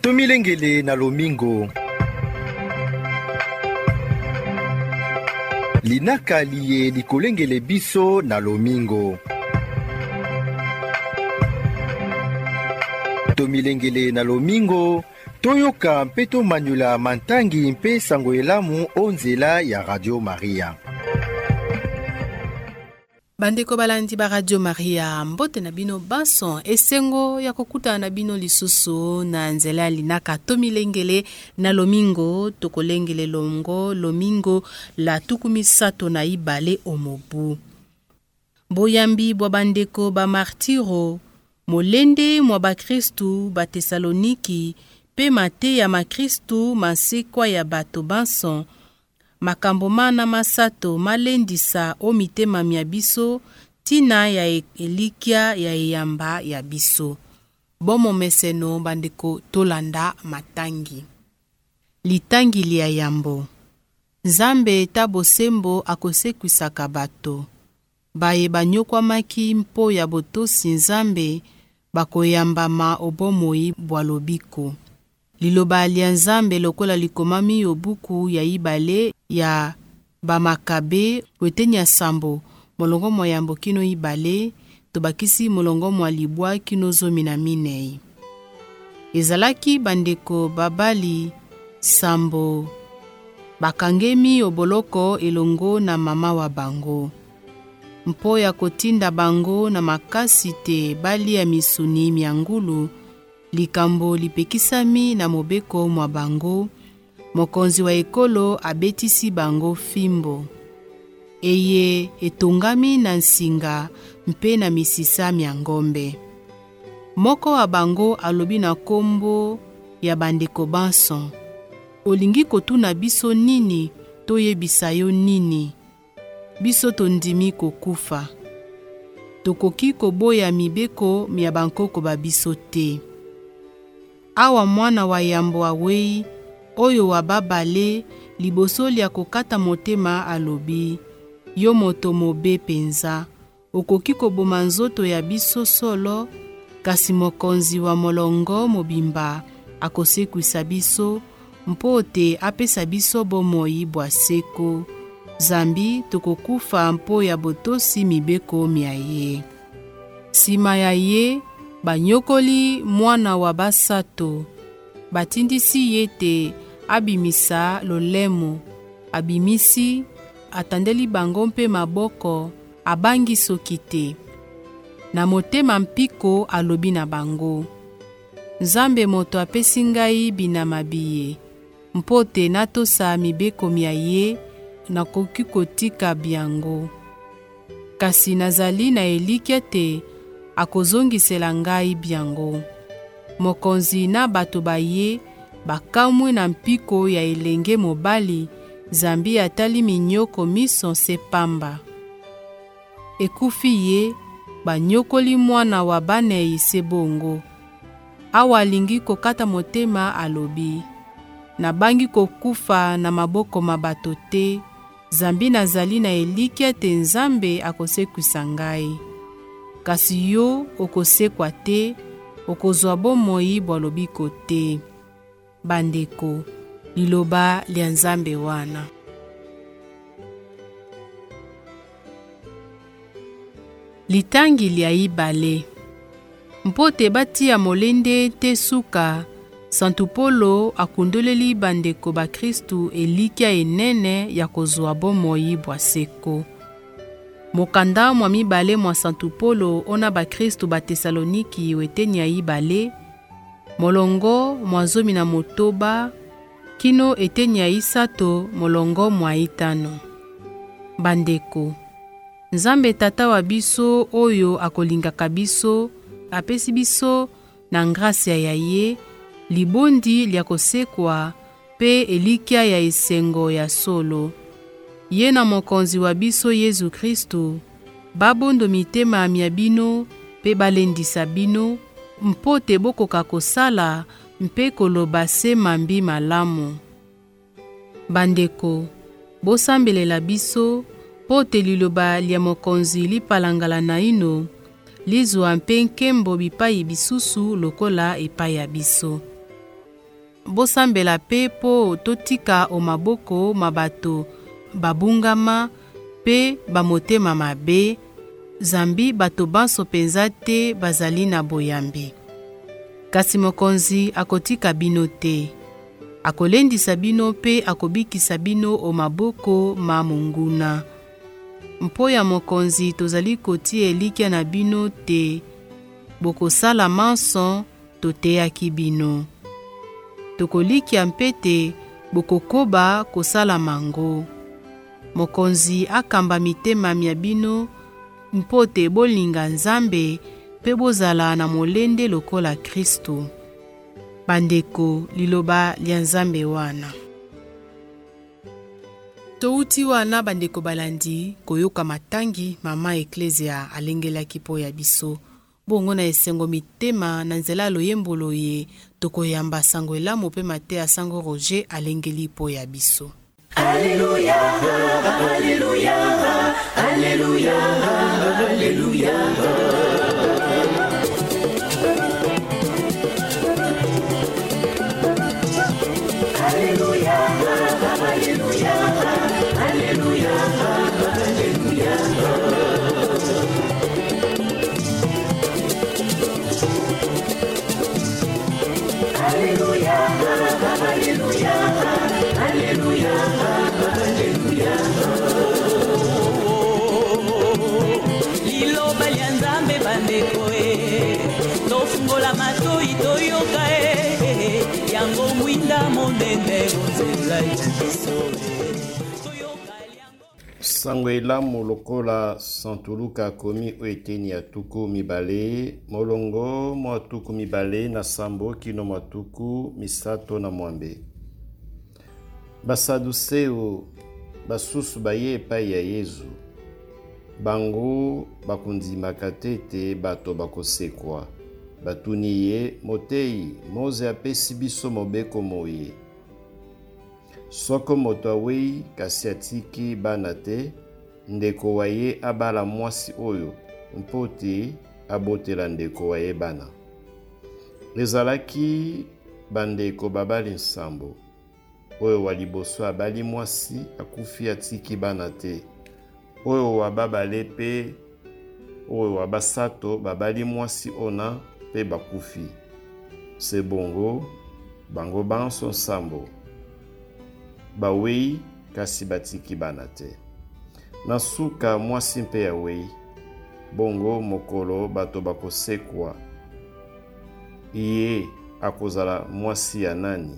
Tomilengele na lomingo. Linaka liye likolengele biso na lomingo. Tomilengele na lomingo, toyoka mpe tomanyula mantangi mpe sango elamu onzela ya Radio Maria. Bandeko balandi ba Radio Maria, mbote na bino bason esengo ya kokuta na bino lisusu na nzela linaka tomilengele na lomingo, tokolengele longo lomingo la tukumisato na ibale omobu. Boyambi bwa bandeko ba martiro, molende mwa ba Kristu ba Tesaloniki, pe mate ya ma Kristu masekwa ya bato banson, makambo mana masato malendisa o mitema mia biso tina ya elikia ya eyamba ya biso. Bomo meseno bandeko tolanda matangi. Litangi lia yambo. Nzambe tabo sembo akosekwisaka bato. Baye banyokwa maki mpo ya botosi Nzambe bakoyambama obomoi bwalobiko. Liloba lia Nzambe lokola likomami yo buku ya ibale ya Bamakabe wetenya sambo molongo mwa yambo kino ibale tobakisi molongo mwa libwa kino zomi na minei. Ezalaki bandeko babali sambo bakangemi oboloko elongo na mama wa bango. Mpo ya kotinda bango na makasi te bali ya misuni miangulu, likambo lipekisami na mobeko mwa bango, mokonzi wa ekolo abetisi bango fimbo. Eye etongami na nsinga mpe na misisa mia ngombe. Moko wa bango alobi na kombo ya bandeko banson, olingi kotuna biso nini toyebisa yo nini? Biso tondimi kokufa. Tokoki koboya mibeko mia bankoko ba biso te. Awa mwana wa yambo awei, oyo wa babale, liboso lia kokata motema alobi, yo moto mobe penza, okoki koboma nzoto ya biso solo, kasi mokonzi wa molongo mobimba, akosekwisa biso, mpote apesa biso bomoi bwa seko. Zambi tokokufa mpo ya botosi mibeko mia ye. Sima ya ye, banyokoli mwana wa basato, batindisi yete abimisa lolemo, abimisi, atandeli bango mpe maboko, abangi sokite. Na motema mpiko alobi na bango, Nzambe moto apesi ngai bina mabiye, mpote natosa mibeko mia ye, nakoki kotika biango. Kasi nazali na elikia te, akozongisela ngai biango. Mokonzi na bato baye, bakamwe na mpiko ya elenge mobali, Zambi atali minyoko miso sepamba. Ekufi ye, banyokoli mwana wa banei sebongo. Awa lingi kokata motema alobi, na bangi kokufa na maboko mabato te, Zambi nazali na elikia te Nzambe akosekwisa ngai. Kasi yo okosekwa te, okozwa bomoi bwalobiko te. Bandeko, liloba lia Nzambe wana. Litangi lia ibale. Mpote bati ya molende te suka, Santu Polo akundoleli bandeko ba Kristu elikia enene ya kozwa bomoi bwa seko. Mokanda mwa mibale mwa Santu Polo ona ba Kristu ba Tesaloniki wetenya ibale, molongo mwa zomi na motoba, kino etenya isato molongo mwa itano. Bandeko, Nzambe tata wa biso oyo akolingaka biso, apesi biso na ngracia ya ye, libondi lia kosekwa pe elikia ya esengo ya solo. Ye na mokonzi wa biso Yesu Kristu, babondo mitema mia bino pe balendisa bino, mpote bokoka kosala mpe koloba se mambi malamu. Bandeko, bosambelela biso, pote liloba lia mokonzi lipalangala na ino, lizwa mpe nkembo bipai bisusu lokola epai ya biso. bosambela pe po totika omaboko mabato babungama pe bamotema mabe, zambi bato banso penza te bazali na boyambi. Kasi mokonzi akotika bino te, akolendisa bino pe akobikisa bino omaboko ma monguna. Mpo ya mokonzi tozali kotia elikya na bino te, bokosala manso toteyaki bino. Tokolikya mpete bokokoba kosala mango. Mokonzi akamba mitema mya bino mpo te bolinga Nzambe pe bozala na molende lokola Kristo. Bandeko, liloba lya Nzambe wana. Touti wana bandeko balandi koyoka matangi mama Eklezia alengelaki po ya biso. Bongo na esengo mitema na nzela loyembolo ye tokoyamba sango elamu pe Mateya sango Roger alengeli po ya biso. Alléluia, alléluia, alléluia, alléluia. Alléluia, alléluia, alléluia, alléluia. Alléluia, alléluia, alléluia, alléluia. Liloba lya Nzambe bandeko tofungola matoi toyoka yango mwinda monene onzela biso. Sango elamu lokola santuluka komi oeteni ya tuku mibale, molongo mwa tuku mibale na sambo kino mwa tuku misato na mwambe. Basaduseo basusu baye epai ya Yezu. Bango bakundimaka tete bato bakosekwa. Batuni ye motei Moze apesi biso mobeko moye. Soko moto awei kasi atiki bana te, ndeko wa ye abala mwasi oyo mpo te abotela ndeko wa ye bana. Ezalaki bandeko babali nsambo, oyo wa liboso abali mwasi akufi atiki bana te, oyo wa babale pe oyo wa basato babali mwasi ona pe bakufi. Se bongo bango banso nsambo bawei kasi batiki bana te. Na suka mwasi mpe ya wei, bongo mokolo bato bakosekwa. Iye akozala mwasi ya nani?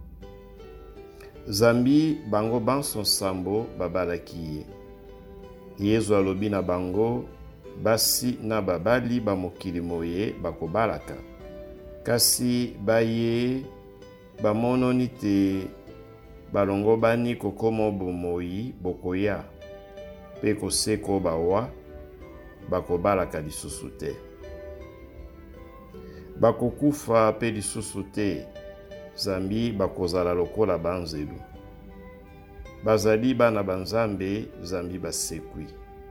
Zambi bango banso nsambo babalaki ye. Yezu alobi na bango basi na babali ba mokili moye bakobalaka. Kasi baye bamononi te balongo bani kokomo bomoi bokoya pe koseko bawa bakobalaka lisusu te. Bakokufa pe lisusu te, zambi bakozala lokola banzelu. Bazali bana banzambe, zambi basekwi.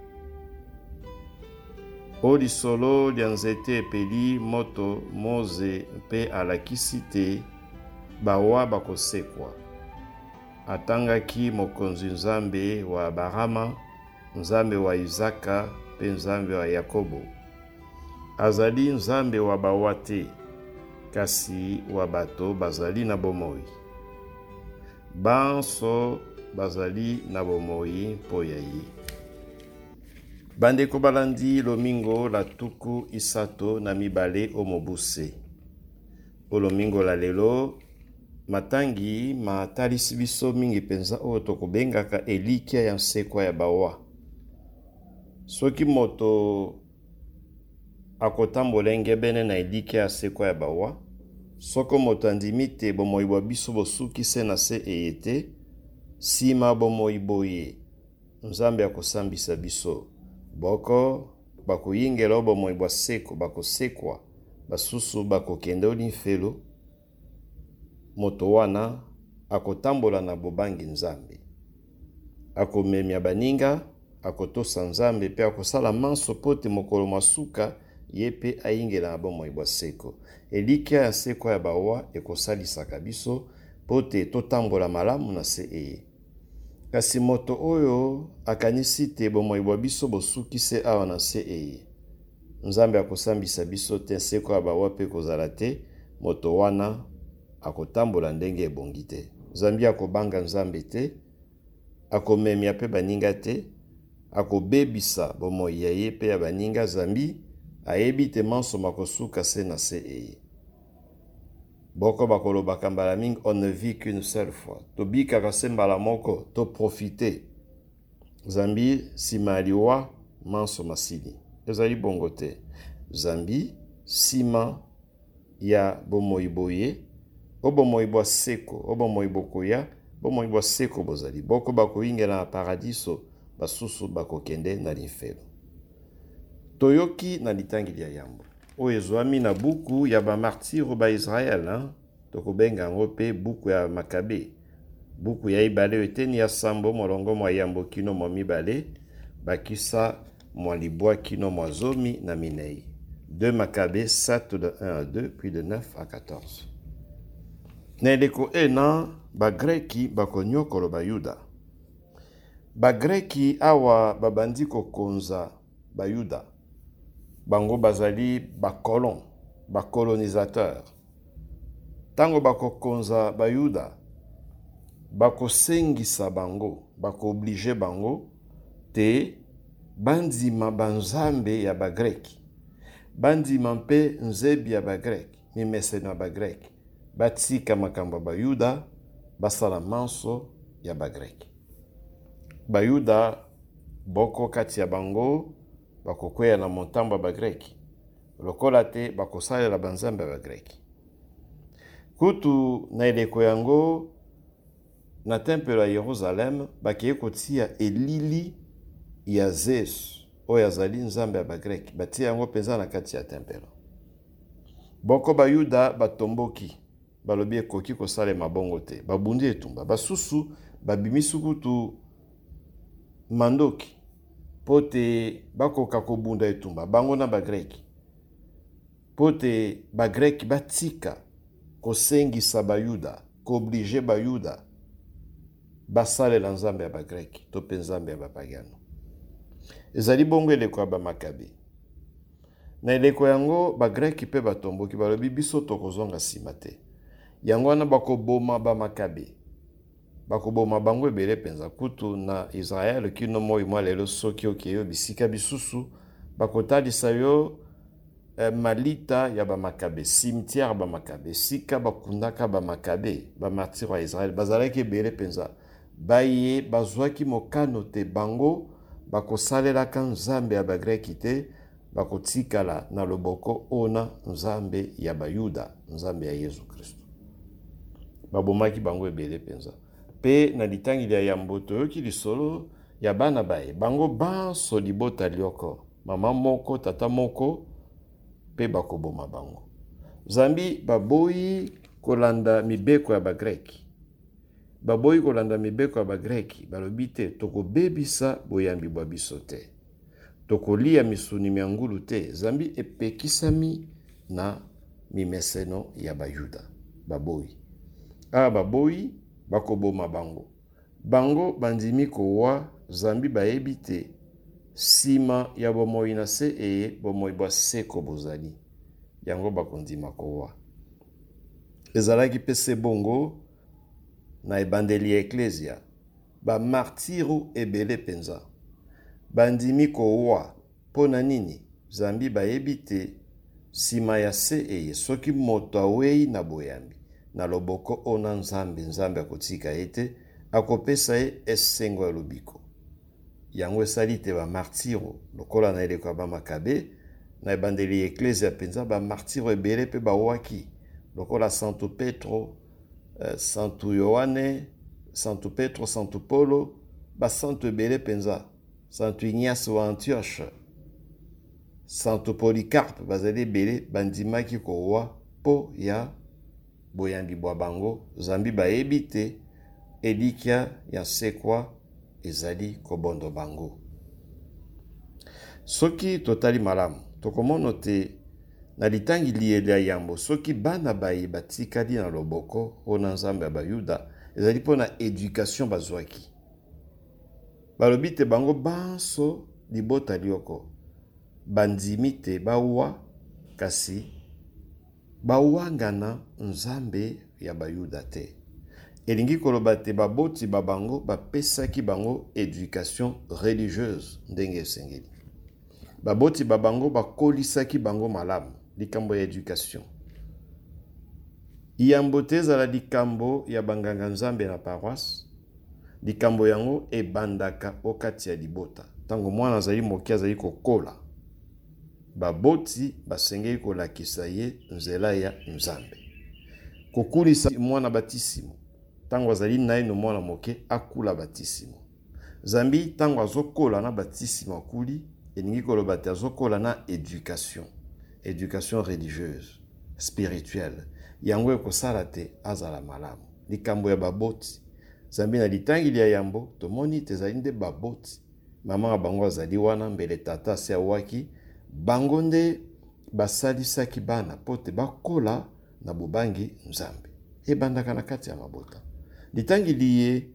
O lisolo lya nzete epeli moto Moze mpe alakisi te, bawa bakosekwa. Atangaki mokonzi Nzambe wa Abrahama, Nzambe wa Izaka pe Nzambe wa Yakobo. Azali Nzambe wa bawa te, kasi wa bato bazali na bomoi. Banso bazali na bomoi mpo ya ye. Bandeko balandi lomingo la tuku isato na mibale omobuse. O lomingo la lelo matangi matalisi biso mingi penza oyo tokobengaka elikya ya nsekwa ya bawa. Soki moto akotambola ngebene na elikya ya nsekwa ya bawa, soko moto andimi te bomoi bwa biso bosukise na se eyete, sima bomoi boye Nzambe akosambisa biso. Boko bakoyingela bomoi bwa seko bakosekwa, basusu bakokende olimfelo. Moto wana akotambola na bobangi Nzambe. Akomemya baninga, akotosa Nzambe pe akosala manso pote mokolo masuka ye mpe ayingela na bomoi bwa seko. Elikia ya seko ya bawa ekosalisaka biso mpo te totambola malamu na se eye. Kasi moto oyo akanisi te bomoi bwa biso bosuki se awa na se eye. Nzambe akosambisa biso te seko ya bawa mpe kozala te, moto wana akotambola ndenge ebongi te. Nzambe akobanga nzambe te, akomemia mpe baninga te, akobebisa bomoi ya ye mpe ya baninga. Zambi ayebi te manso makosuka se na se eye. Boko bakolobaka mbala mingi, on ne vit qu'une seule fois. Tobikaka se mbala moko, to profite. Zambi sima aliwa manso masili. Ezali bongo te. Zambi sima ya bomoi boye, o bomoi bwa seko, o bomoi bokoya, bomoi bwa seko bozali. Boko bakoingela na paradiso, basusu bakokende na l'infero. Toyoki na litangili ya yambo. Oyo ezwami na buku ya ba martiro ba Israel, tokobenga yango pe buku ya Makabe. Buku ya ibale eteni ya sambo molongo mwa yambo kino mwa mibale, bakisa mwa libwa kino mwa zomi na minei. 2 Makabe 7 de 1 à 2, puis de 9 à 14. Na eleko ena, bagreki bakonyokolo bayuda. Bagreki awa babandi kokonza bayuda. Bango bazali bakolon, bakolonisateur. Tango bakokonza bayuda, bakosengisa bango, bakooblige bango, te bandima banzambe ya bagreki. Bandima mpe nzebi ya bagreki, mimeseno ya bagreki. Batika makamba bayuda, basala manso ya bagreki. Bayuda, boko kati ya bango, bakokweya na montamba bagreki. Lokola te bakosalela banzambe bagreki. Kutu na eleko yango, na tempelo ya Yerusalem, bakeye kotia elili ya Zeus, oyo azali nzambe ya bagreki. Batia yango penza na kati ya tempelo. Boko bayuda batomboki, balobi ekoki kosalema bongo te. Babundi etumba. Basusu, babimisu kutu mandoki, pote bakoka kobunda etumba, bango na bagreki. Pote bagreki batika kosengisa bayuda, kooblige bayuda, basalela nzambe ya bagreki, to pe nzambe ya bapagano. Ezali bongo eleko ya Bamakabe. Na eleko yango, bagreki pe batomboki, balobi biso tokozonga sima te. Yango wana bakoboma Bamakabe. Bakoboma bango ebele penza kutu na Israel kino moi mwa lelo soki okeyo bisika bisusu bakotalisa yo malita ya Bamakabe, cimetière Bamakabe, sika bakundaka Bamakabe, bamartiro ya Israel bazalaki ebele penza. Baye bazwaki mokano te bango bakosalelaka nzambe ya bagreki te, bakotikala na loboko ona nzambe ya bayuda, nzambe ya Yesu Kristo. Babomaki bango ebele penza. Pe na litangili ya yambo toyoki lisolo ya bana baye. Bango banso libota lioko. Mama moko, tata moko, pe bakoboma bango. Zambi baboyi kolanda mibeko ya bagreki. Baboyi kolanda mibeko ya bagreki. Balobi te, toko bebisa boyambi bwa biso te. Toko lia misuni miangulu te. Zambi epekisami na mimeseno ya bayuda. Baboyi. Baboyi bakoboma bango. Bango bandimi kowa zambi bayebi te sima ya bomoi na se eye bomoi bwa seko bozali. Yango bakondima kowa. Ezalaki pese bongo na ebandeli ya eklesia. Ba martiru ebele penza. Bandimi kowa pona nini zambi bayebi te sima ya se eye soki moto awei na boyambi. Na loboko ona nzambe akotika ete, akopesa ye esengo ya lobiko. Yango esali te ba martiro, lokola na eleko ya Bamakabe, na ebandeli eklesia penza ba martiro ebele pe bawaki, lokola Santo Petro, Santo Yohane, Santo Petro, Santo Polo, ba santo ebele penza, Santo Ignace wa Antioche, Santo Polycarpe, bazali ebele bandimaki kowa po ya boyambi bwa bango, zambi bayebi te elikia ya sekwa ezali kobondo bango. Soki totali malamu, tokomona te na litangi liele ya yambo soki bana baye batikali na loboko ona nzambe ya bayuda ezali mpona éducation bazwaki balobi te bango banso libota lioko bandimi te bawa kasi bawangana nzambe ya bayuda te elingi koloba te baboti babango bapesaki bango éducation religieuse ndenge esengeli baboti babango bakolisaki bango malamu likambo ya éducation yambo te ezala likambo ya banganga nzambe na paroisse likambo yango ebandaka okati ya libota ntango mwana azali moke azali kokola baboti basengeli kolakisa ye nzela ya nzambe kokulisa mwana batisimo ntango azali naino mwana moke akula batisimo zambi ntango azokola na batisimo akuli elingi koloba te azokola na éducation religieuse spirituelle yango ekosala te azala malamu likambo ya baboti zambi na litangi ya yambo tomoni te ezali nde baboti mama na bango azali wana mbele tata se awaki bango nde basalisaki bana po te bakola na bobangi nzambe ebandaka na kati ya mabota litangi liye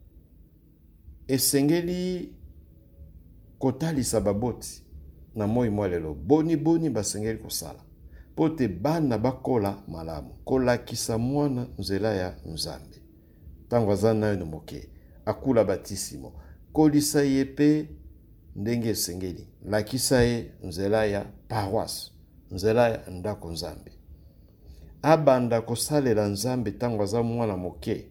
esengeli kotalisa baboti na moi mwa lelo boni basengeli kosala po te bana bakola malamu kolakisa mwana nzela ya nzambe ntango aza nayo moke akula batisimo kolisa ye mpe ndenge esengeli lakisa ye nzela ya paroisse nzela ya ndako nzambe abanda kosalela nzambe ntango aza mwana moke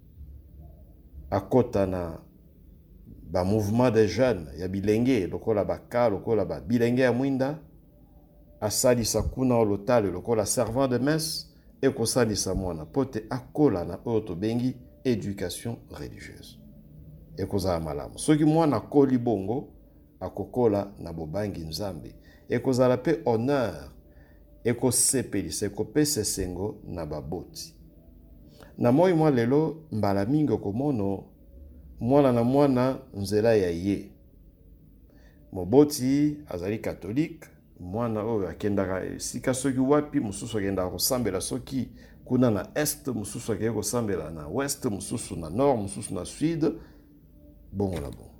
akota na ba mouvement de jeunes ya bilenge lokola baka lokola bilenge ya mwinda asalisa kuna olotale lokola servant de messe ekosalisa mwana pote akola na oyo tobengi éducation religieuse ekozala malamu soki mwana akoli bongo akokola na bobangi nzambe ekozala pe honneur ekosepelisa ekopesa esengo na baboti na moi mwa lelo mbala mingi okomono mwana na mwana nzela ya ye moboti azali katolike mwana oyo akendaka esika soki wapi mosusu akendaka kosambela soki kuna na est mosusu akendaka kosambela na west mosusu na nord mosusu na sud bongo na bongo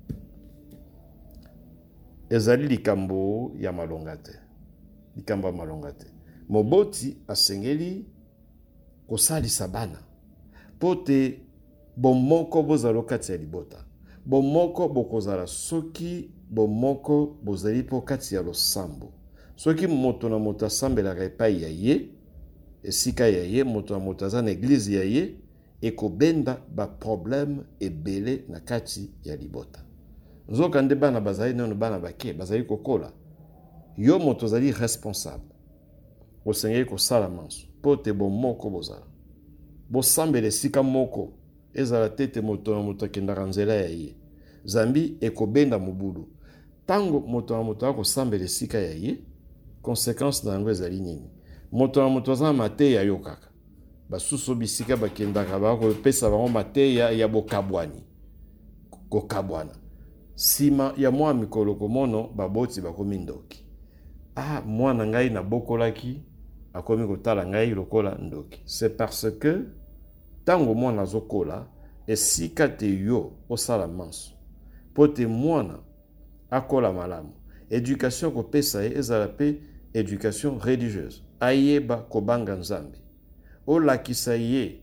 ezali likambo ya malonga te likambo ya malonga te moboti asengeli kosalisa bana po te bomoko bozala kati ya libota bomoko bokozala soki bomoko bozali po kati ya losambo soki moto na moto asambelaka epai ya ye esika ya ye moto na moto aza na eglize ya ye ekobenda baproblème ebele na kati ya libota nzoka nde bana bazali nano bana bake bazali kokola yo moto ozali responsable osengeli kosala manso po te bomoko bozala bosambela esika moko ezala tete moto na moto akendaka nzela ya ye zambi ekobenda mobulu tango moto na moto akosambela esika ya ye conséquence na yango ezali nini moto na moto aza na mateya yo kaka basusu bisika bakendaka bakopesa bango mateya ya bokabwani kokabwana sima ya mwa mikolo komono baboti bakomi ndoki mwana ngai nabokolaki akomi kotala ngai lokola ndoki c'est parce que tango mwana azokola esika te yo osala manso po te mwana akola malamu éducation kopesa ye ezala pe éducation religieuse ayeba kobanga nzambe olakisa ye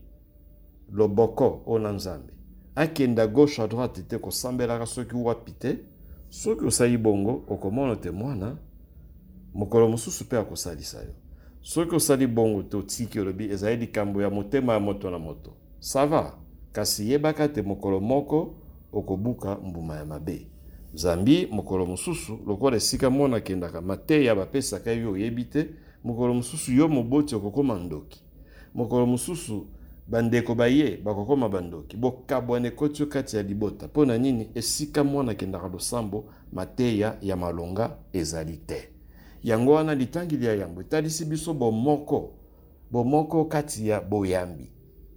loboko ona nzambe akenda gauche à droite te kosambelaka soki wapi te soki osali bongo okomona te mwana mokolo mosusu mpe akosalisa yo soki osali bongo te otiki olobi ezali likambo ya motema ya moto na moto sava kasi yebaka te mokolo moko okobuka mbuma ya mabe zambi mokolo mosusu lokola esika mwana akendaka mateya bapesaka yo oyebi te mokolo mosusu yo moboti okokoma ndoki mokolo mosusu bandeko baye bakokoma bandoki bokabwane koti kati ya libota mpo na nini esika mwana akendaka losambo mateya ya malonga ezali te yango wana litangili ya yambo etalisi biso bomoko kati ya boyambi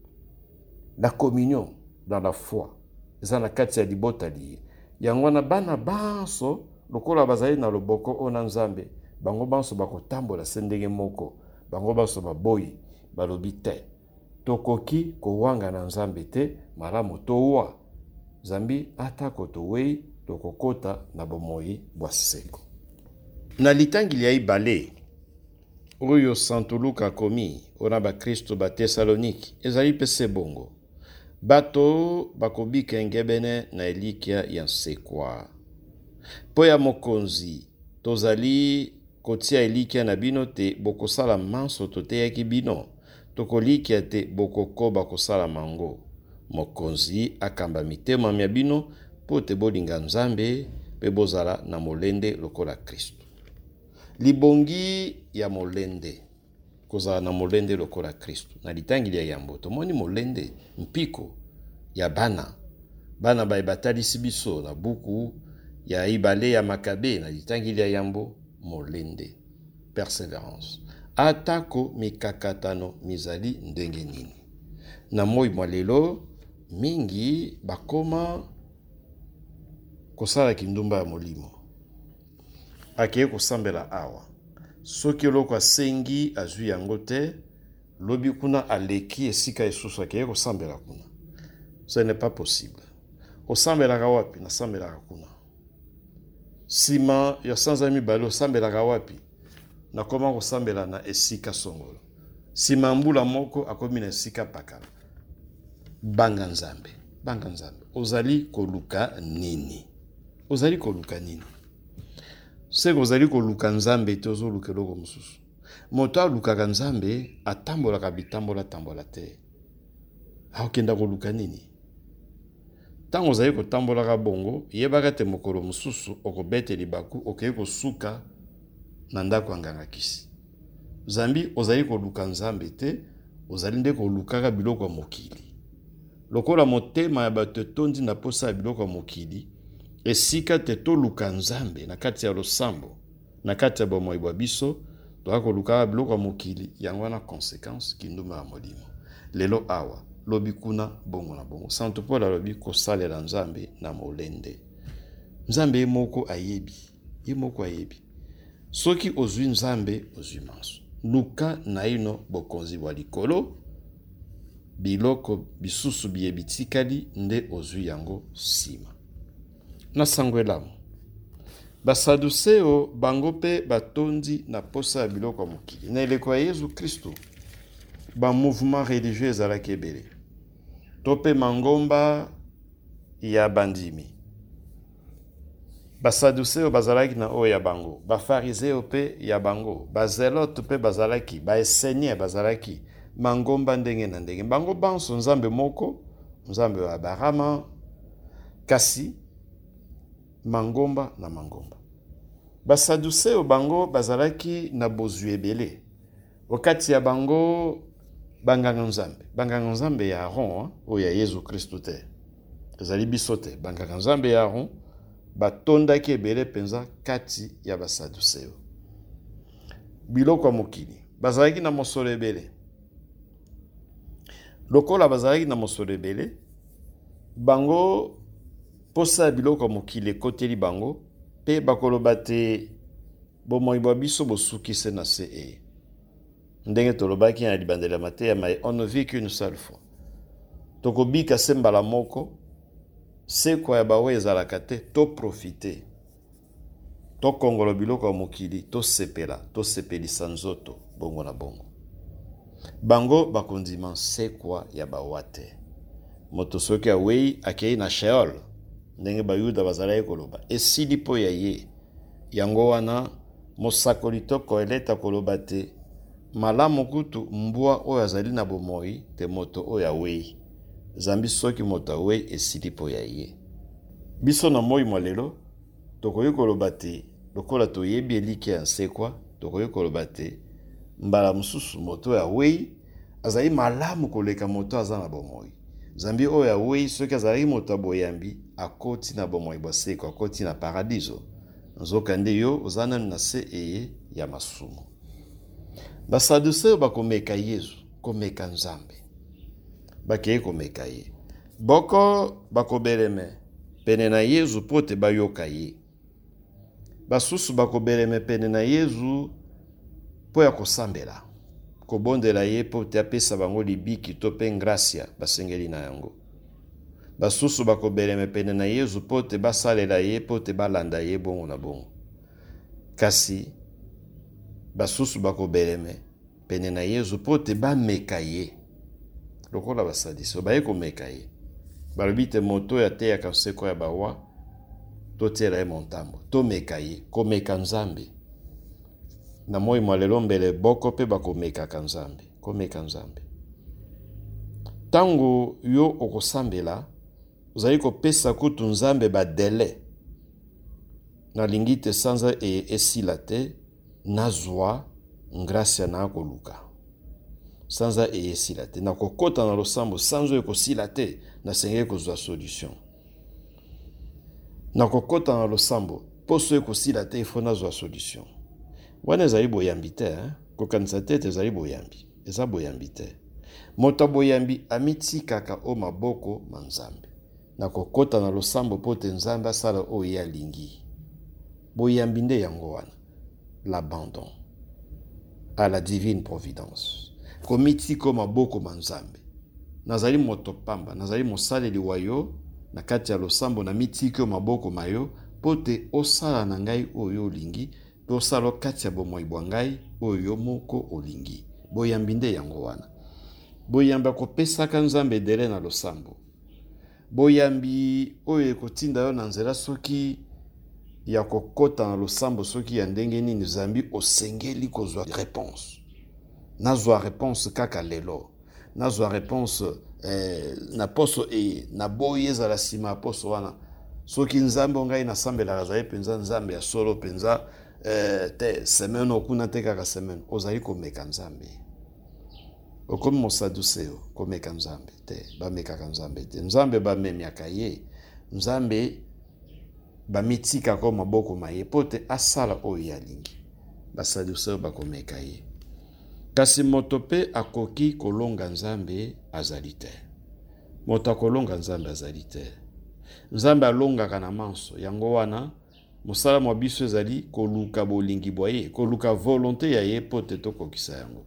la communion dans la foi eza na kati ya libota liye yango wana bana banso lokola bazali na loboko ona nzambe bango banso bakotambola se ndenge moko, bango banso baboyi balobi te tokoki kowanga na Nzambe te, malamu towa Zambi atako towei tokokota na bomoi bwa seko. Na litangili ya ibale oyo Santo Luka akomi ona bakristo ba Tesaloniki ezali pese bongo, bato bakobika engebene na elikia ya nsekwa. Po ya mokonzi tozali kotia elikia na bino te bokosala manso toteyaki bino, tokolikia te bokokoba kosala mango. Mokonzi akamba mitema mya bino po te bolinga Nzambe pe bozala na molende lokola Kristo. Libongi ya molende kozala na molende lokola Kristo. Na litangili ya yambo tomoni molende mpiko ya bana baye batalisi biso na buku ya ibale ya Makabe na litangili ya yambo molende, perseverance. Atako mikakatano mizali ndenge nini. Na moi mwalelo mingi bakoma kosala kindumba ya molimo. Akeye kosambela awa. Soki loko asengi azui yango te, lobi kuna aleki esika esusu akeye kosambela kuna. Ce n'est pas possible. Osambela wapi na sambela kuna. Sima ya sanzami balo sambela wapi na koma kosambela na esika songolo. Sima mbula moko akomi na esika pakala. Banga Nzambe. Ozali koluka nini? Ozali koluka nini? Seko ozali koluka Nzambe te ozoluka loko mususu. Moto alukaka Nzambe atambolaka bitambola te. Aokenda koluka nini? Tango ozali kotambolaka bongo, yebaka te mokolo mususu okobete libaku okeye kosuka na ndako nganga kisi. Zambi ozali koluka Nzambe te, ozali nde kolukaka biloko ya mokili. Lokola motema ya bato tondi na posa ya biloko ya mokili, esika te toluka Nzambe na kati ya losambo, na kati ya bomoi bwa biso, toka koluka biloko ya mokili, yango na konsekansi kinduma ya molimo. Lelo awa, lobi kuna bongo na bongo. Santo Paul alobi kosalela Nzambe na molende. Nzambe ye moko ayebi. Soki ozwi Nzambe, ozwi manso. Luka na ino bokonzi bwa likolo, biloko bisusu biyebitikali nde ozwi yango sima. Na sangwelamu. Basaduseo bango pe batondi na posa ya biloko ya mokili. Na eleko ya Yesu Kristo, ba mouvement religieux ezalaki ebele. Tope mangomba ya bandimi. Basaduseo bazalaki na oyo ya bango. Bafariseo pe ya bango. Bazelote pe bazalaki. Baesenie bazalaki. Mangomba ndenge na ndenge. Bango banso Nzambe moko. Nzambe wa Abrahama. Kasi. Mangomba na mangomba. Basaduseo bango bazalaki na bozwi ebele. Wakati ya bango banganga Nzambe. Banganga Nzambe ya Aaron, oyo ya Yesu Kristo te. Ezali biso te. Banganga Nzambe ya Aaron batondaki ebele penza kati ya basaduseo. Biloko ya mokili bazalaki na mosolo ebele. Lokola bazalaki na mosolo ebele, bango posa biloko ya mokili ekoteli bango, pe bakoloba te bomoi bwa biso bosukise na se ndenge tolobaki na libandela Mateya mai on ne vit qu'une seule fois. Tokobika se mbala moko, se kwa ya bawe ezalaka te, to profite. To kongolo biloko ya mokili, to sepelisa nzoto, bongo na bongo. Bango bakondima se kwa ya bawate. Moto soki awei akei na Sheol, ndenge bayuda bazalaki koloba. Esili po ya ye, yango wana mosakoli to koeleta koloba te, malamu kutu mbwa oyo azali na bomoi te moto oyo awei. Zambi soki moto awei esili po ya ye. Biso na moi mwalelo, tokoyi koloba te, lokola toyebi eliki ya nsekwa, tokoyi koloba te, mbala mususu moto oyo awei, azali malamu koleka moto aza na bomoi. Zambi oyo awei soki azali moto aboyambi, akoti na bomoi boseko, akoti na paradiso. Nzoka nde yo ozana na se ya masumu. Basaduseo bakomeka Yesu, komeka Nzambe. Bakeye komeka ye. Boko bakobeleme, pene na Yesu pote bayoka ye. basusu bakobeleme pene na Yezu po ya kosambela kobondela ye po te apesa bango libiki to pe gracia basengeli na yango. Basusu bakobeleme pene na Yezu po te basalela ye po te balanda ye bongo na bongo. Kasi basusu bakobeleme pene na Yezu po te bameka ye lokola basadiso baye komeka ye. Balobi te moto ya te ya kaseko ya bawa to tiela ye montambo to meka ye komeka Nzambe. Na moi mwalelo mbele boko pe bakomeka Nzambe komeka Nzambe. Tango yo okosambela uzali kopesa kutu Nzambe badele na lingite sanza esila te nazwa ngracia na koluka sanza esila te na kokota na losambo sanzo ekosila te na senge kozwa solution na kokota na losambo poso ekosila te ifo nazwa solution. Wana ezali boyambi te kokanisa te ezali boyambi eza boyambi te. Moto boyambi amitikaka o maboko ma Nzambe na kokota na losambo pote Nzambe asala o ya lingi. Boyambi nde yango wana l'abandon à la divine providence. Komitiko maboko ma Nzambe nazali moto pamba nazali mosaleli wayo na kati ya losambo na mitiko maboko mayo pote osala na ngai oyo lingi to sala kati ya bomoi bwa ngai oyo moko olingi. Boyambi nde yango wana. Boyamba kopesaka Nzambe dele na losambo. Boyambi oyo ekotinda yo na nzela soki ya kokota na losambo soki ya ndenge nini Nzambi osengeli kozwa réponse. Nazwa réponse kaka lelo. Nazwa réponse na poso na boyeza la sima poso wana. Soki Nzambe ngai na sambela razali penza Nzambe ya solo penza te semaine okuna te kaka semaine ozali komeka Nzambe. Okomi mosaduseo komeka Nzambe te bameka Nzambe te. Nzambe bamemiaka ye. Nzambe bamitika ko maboko maye pote asala oyo ya lingi. Basaduseo bakomeka ye. Kasi moto pe akoki kolonga Nzambe azali te. Moto akolonga Nzambe azali te. Nzambe alongaka na manso yango wana mosala mwa biso ezali koluka bolingi boye koluka volonté ya ye pote tokokisa yango.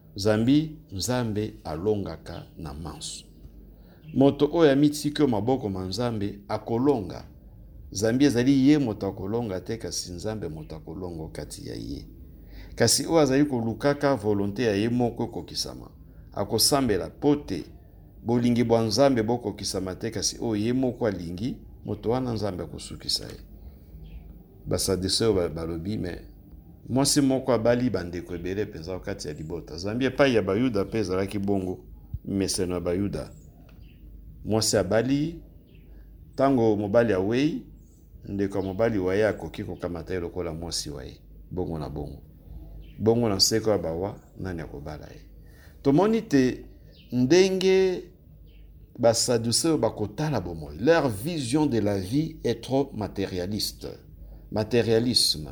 Nzambe alongaka na manso. Moto oyo amitiki maboko ma Nzambe akolonga. Nzambe ezali ye moto akolonga te kasi Nzambe moto akolongo kati ya ye. Kasi oyo azali kolukaka volonté ya ye moko kokisama. Akosambela pote bolingi bwa Nzambe boko kisama te kasi oyo ye moko alingi moto wana Nzambe akusukisa ye. Basadiseo balobi me mwasi moko abali bandeko ebele penza wakati ya libota. Nzambe epai ya bayuda pe ezalaki bongo meseno ya bayuda. Mwasi abali tango mobali awei ndeko mobali waye akoki kokamata ye lokola mwasi waye bongo na bongo. Bongo na seko ya bawa nani akobala ye. Tomoni te ndenge basaduseo bakotala bomoi. Leur vision de la vie est trop matérialiste. Matérialisme.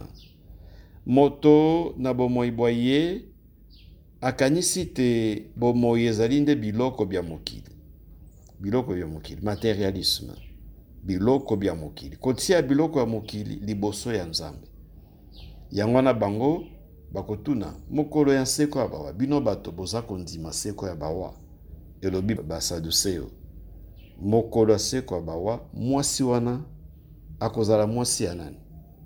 Moto na bomoi boye akanisi te bomoi ezali nde biloko bya mokili. Biloko bya mokili. Matérialisme. Biloko bya mokili. Kotia biloko ya mokili liboso ya Nzambe. Yango na bango bakotuna mokolo ya seko ya bawa. Bino bato boza kondima seko ya bawa. Elobi basaduseo. Mokolo ya seko ya bawa mwasi wana akozala mwasi ya nani?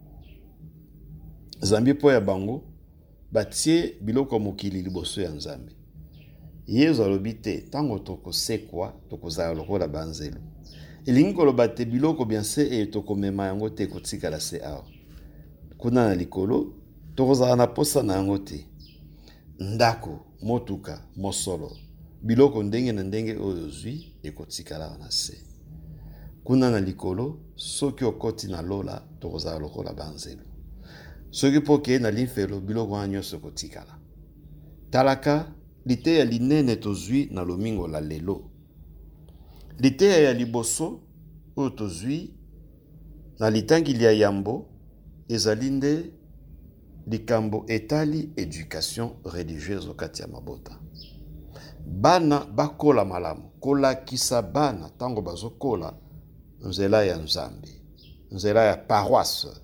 Nzambe po ya bango batie biloko mokili liboso ya Nzambe. Yesu alobi te tango tokosekwa tokozala lokola banzelu. Elingi koloba te biloko bien se tokomema yango te kotikala se awa. Kuna na likolo tokozala na posa na yango te. Ndako, motuka, mosolo, biloko ndenge na ndenge oyo zwi ekotikala na se. Kuna na likolo soki okoti na lola tokozala lokola banzelu. Soki poke na linfelo biloko wana nyonso kotikala. Talaka liteya linene tozwi na lomingo la lelo. Liteya ya liboso oyo tozwi na litangili ya yambo ezali nde likambo etali éducation religieuse okati ya mabota. Bana bakola malamu kolakisa bana tango bazokola nzela ya Nzambe, nzela ya paroisse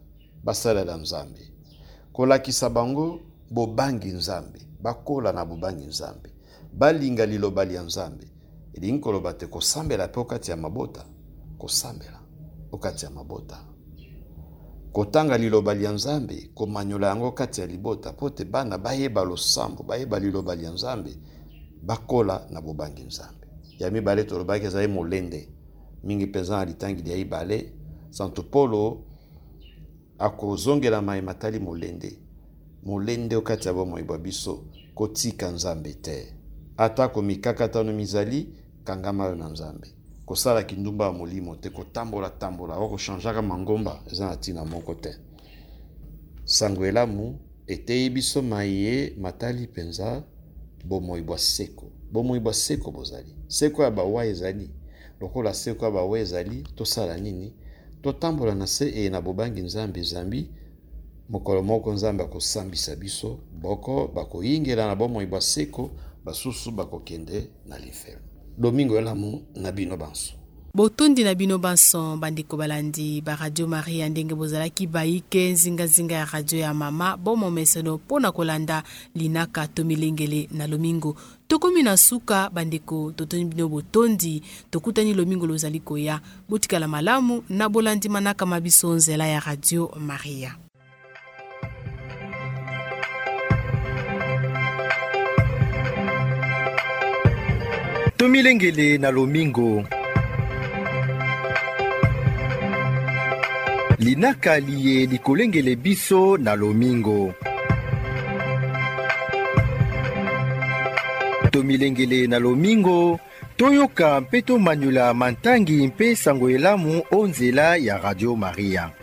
basalela nzambe. Kolakisa bango bobangi nzambe, bakola na bobangi nzambe, balinga liloba lya nzambe. Elingi koloba te kosambela pe okati ya mabota, kosambela okati ya mabota. Kotanga liloba lya nzambe, komanyola yango kati ya libota, pote bana bayeba losambo, bayeba liloba lya nzambe, bakola na bobangi nzambe. Ya mibale tolobaki ezali molende. Mingi peza na litangi lya ibale, Santo Polo akozongela mai matali molende. Molende okati ya bomoi bwa biso, kotika nzambe te. Ata komikakatano mizali, kangama na nzambe. Kosala kindumba ya molimo te, kotambola tambola, okoshanjaka mangomba, eza na tina moko te. Sango elamu eteyi biso maye matali penza bomoi bwa seko. Bomoi bwa seko bozali. Seko ya bawa ezali. Lokola seko ya bawa ezali, tosala nini? Totambola na se na bobangi nzambe zambi, mokolo moko nzambe akosambisa biso, boko bakoyingela na bomoi bwa seko, basusu bakokende na lifelo. Domingo elamu na bino banso. Botundi na bino banso bandiko balandi ba Radio Maria ndenge bozalaki baike nzinga ya radio ya mama bomo meseno pona kolanda linaka tomilengele na lomingo. Tokomi na suka bandiko totoni bino botondi tokutani lomingo lozali koya botikala malamu na bolandi manaka mabiso nzela ya Radio Maria. Tomilengele na lomingo. Linaka liye likolengele biso na lomingo. Tomilengele na lomingo, toyoka mpe tomanyula mantangi mpe sango elamu onzela ya Radio Maria.